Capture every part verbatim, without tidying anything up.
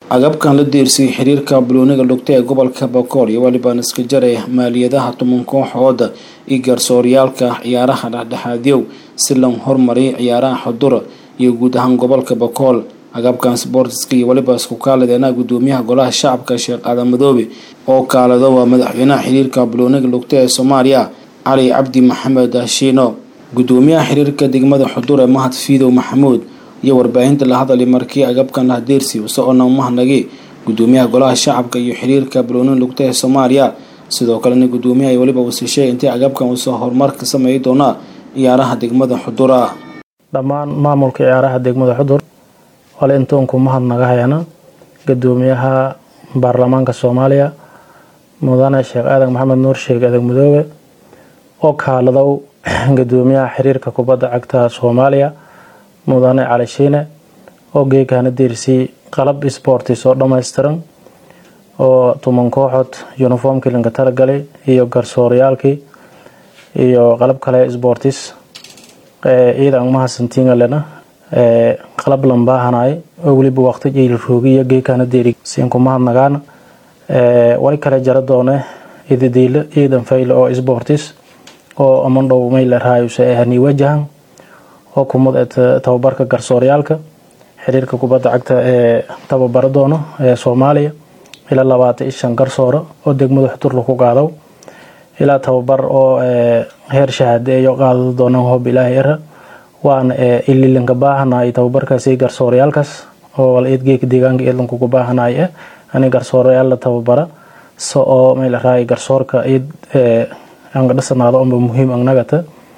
agabkan la deersay xiriirka balooniga lugta ee gobolka Boqol iyo waliba iska jaray maaliyadaha toban kooxood iyo garsooryaalka ciyaaraha dhexdhexaadyow si loo horumariyo ciyaaraha xudur iyo guud ahaan gobolka Boqol. agabkan sportska iyo waliba isku kaaladeena gudoomiyaha golaha shacabka Sheekh Aadan Madoobe oo kaalado waa madaxweynaha xiriirka balooniga lugta ee Soomaaliya Ali Cabdi Maxamed Shiino, gudoomiyaha xiriirka degmada xudur ee Mahad Fiidow Maxamuud iyo warbaahinta la hadalay markii agabkan la deersay soo mahnagay gudoomiyaha golaha shacabka iyo xiriirka balooniga lugta ee Soomaaliya. sidoo kale gudoomiyaha waliba uu sheegay intii agabkan uu soo horumar ka sameeyay doona ciyaaraha degmada xudur. dhammaan maamulka ciyaaraha degmada xudur wala intoon ku mahadnaga hayana gudoomiyaha baarlamaanka Soomaaliya mudane Sheekh Aadan Maxamed Nuur Sheekh Aadan Madoobe oo kaalado gudoomiyaha xiriirka kubadda cagta Soomaaliya mudane Cali Shiine oo geekana deersay qalab sportis oo dhameystiran oo toban kooxood uniformkii laga talagalay iyo garsooryaalkii iyo qalab kale sportis ee ciidan mahadsantiin lena ee qalab lambahanay oo waliba waqti jeel roogiya geekana deeri siin ku mahadnagaan ee wali kale jara doone idil ciidan fayl oo sportis oo amando meel raayusa ahni wajahan oo kumad tababarka garsooryaalka xiriirka kubadda cagta ee tababar doono ee Soomaaliya ila labaatan iyo shan garsooro oo degmada xudur lagu qaado ila tababar oo heer shahaade iyo qaado doono hoob ilaahay era waan ililinka baahanay tababarkaasi garsooryaalkaas oo wal eedgeek deegaanka ee lanku baahanay ani garsoorayaal tababara soo meel raay garsoorka eed aan dhasanaado oo muhiim anagata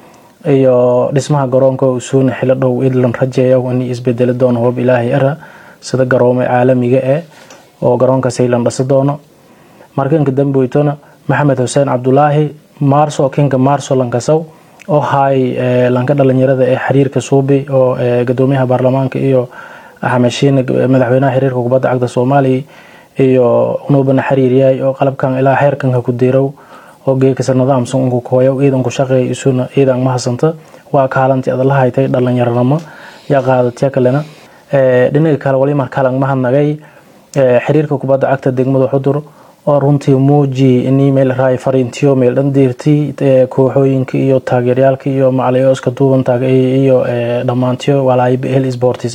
iyo dhismaha garoonka uu soo xillo dhow idlan rajeeyo in isbedel doono hoob ilaahay era sida garoomo caalamiga ah oo garoonka Saylan dhas doono markan ka dambeeytona Maxamed Hussein Abdullaahi Marso Kinga Marso Lankasaw oo hay lanka dhalinyarada ee xiriirka Suubi oo gudoomiyaha baarlamaanka iyo Axmed Shiine madaxweynaha xiriirka kubadda cagta Soomaaliya iyo unubana xiriiriyay oo qalabkan ilaa heerkan ku diirow oo geeka nidaamsan uu kooyo ciidan ku shaqeeyo isuna ciidan mahasanta waa kaalanti adalaha ay tay dhalinyaranimo ya qaadatiya kalena ee dhinaca kale wali markaa lang mahadnagay xiriirka kubadda cagta degmada xudur oo runtii muuji in email raay fariintiyo meel dhan deerti kooxooyinka iyo taageerayaalka iyo macallimiinta duuban taagay iyo dhamaantiyo walaay beel sportis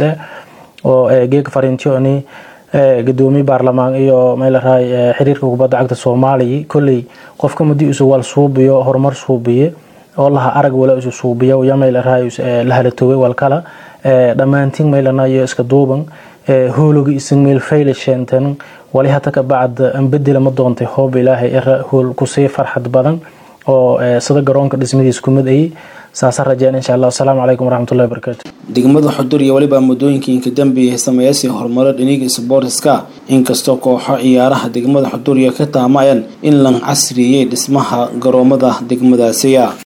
oo geeka fariintiyo ani gudoomiye baarlamaan iyo meel raay xiriirka kubadda cagta Soomaaliya kulli qofka mudii uu wal suubiyo horumar suubiye oo laha arag wala uu suubiyo ya meel raay la halatooy wal kala dhamaantiin meelana iyo iska duuban هولوغي اسميل فايل شانتن ولي هتا كبعد انبدل ما دونتي هوب ilaahay era hool ku sii farxad badan oo sida garoonka dhismadiisa ku mid ay saasa rajaan insha Allah. Assalamu alaykum warahmatullahi wabarakatuh. degmada xudur iyo waliba mudooyinkii ka dambeeyay sameeyay horumar dhinaca sportska inkastoo kooxo ciyaaraha degmada xudur iyo ka taamayaan in lan casriyay dhismaha garoomada degmadaasiya.